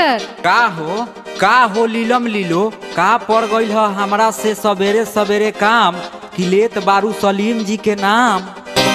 Master. का हो लीलम लीलो का पड़ गईल ह हमरा से सवेरे सवेरे काम कि लेत बारू सलीम जी के नाम।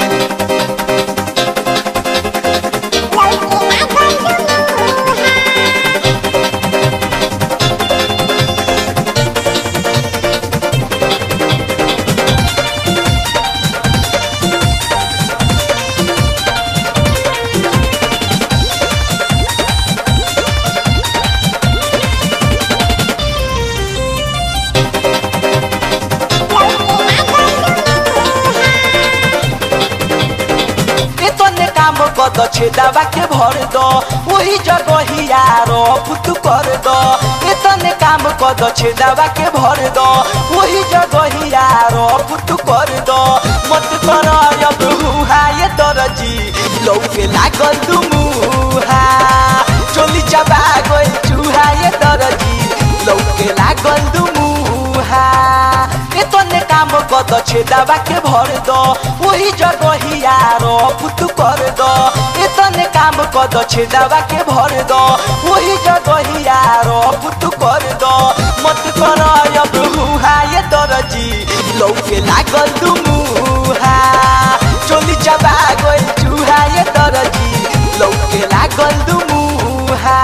कद छेदावा के भर दो वही जगहिया पुत कर दो इतने काम कद छेदावा के भर दो वही जगहिया पुत कर दो मत कर अब हुआ ये दरजी लौके लागल दुमुहा चोली चबा गई चूहा ये दरजी लौके लागल दुमुहा इतने काम कद छेदावा के भर दो वही जगहिया पुत कर दो इतने काम कद छेदावा के भर दो वही जगहिया पुत कर दो मत कर अब हुआ ये दरजी लौके लागल दुमुहा चोली चबा गई चूहा ये दरजी लौके लागल दुमुहा।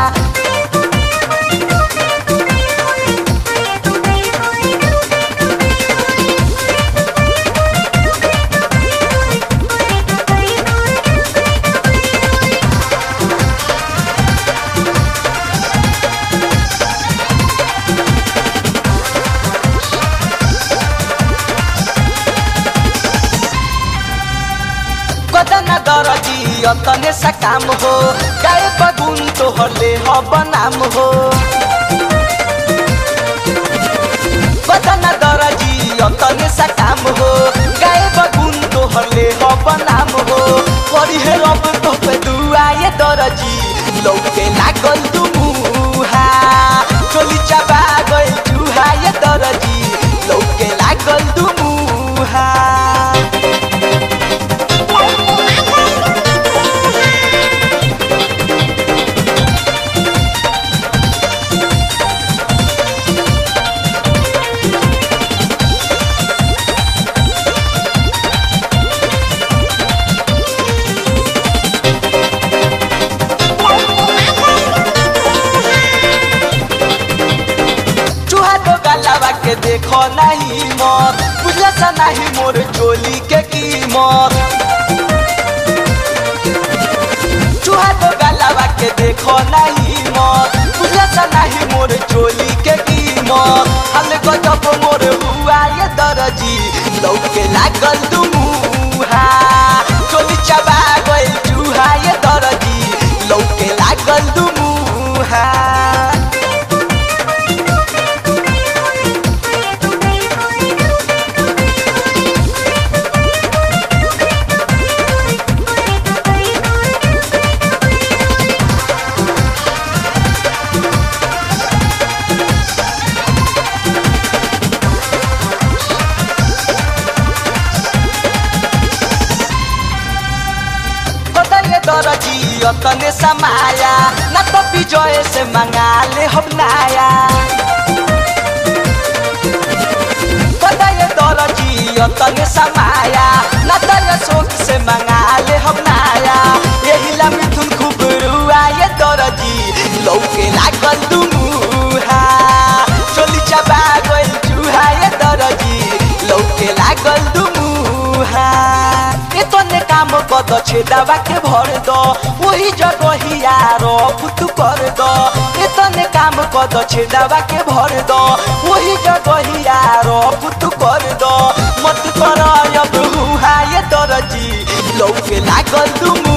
कदना दरजी अतने सा काम हो गाय बगुन तो हले हो बनाम हो कदना दरजी अतने सा काम हो गाय बगुन तो हले हो बनाम हो करी है रब तो पे दुआ ये दरजी लौके लागल दुमुहा चोली चबा गई चूहा ये दरजी लौके लागल दुमुहा। के देखो नहीं मत बुझला सा नहीं मोर चोली के कीमत चूहा तो गलावा के देखो नहीं मत बुझला सा नहीं मोर चोली के कीमत हल गजब मोर हुआ ये दरजी लौके लागल दुमुहा चोली चबा गई चूहा ये दरजी लौके लागल दुमुहा। दरजी अतने समाया न तो विजय से मंगा ले हम नाया दरजी अतने समाया न तो अशोक से मंगा ले हम नाया यही ला मिथुन खूब रुआ ये दरजी लौके लागल दुमुहा चोली चबा गई चूहा ये दरजी लौके लागल दुमुहा इतने काम कद छेदावा के भर दो वही जगहिया पुत कर दो इतने काम कद छेदावा के भर दो वही जगहिया पुत कर दो मत कर अब हुआ ये दरजी लौके लागल दुमु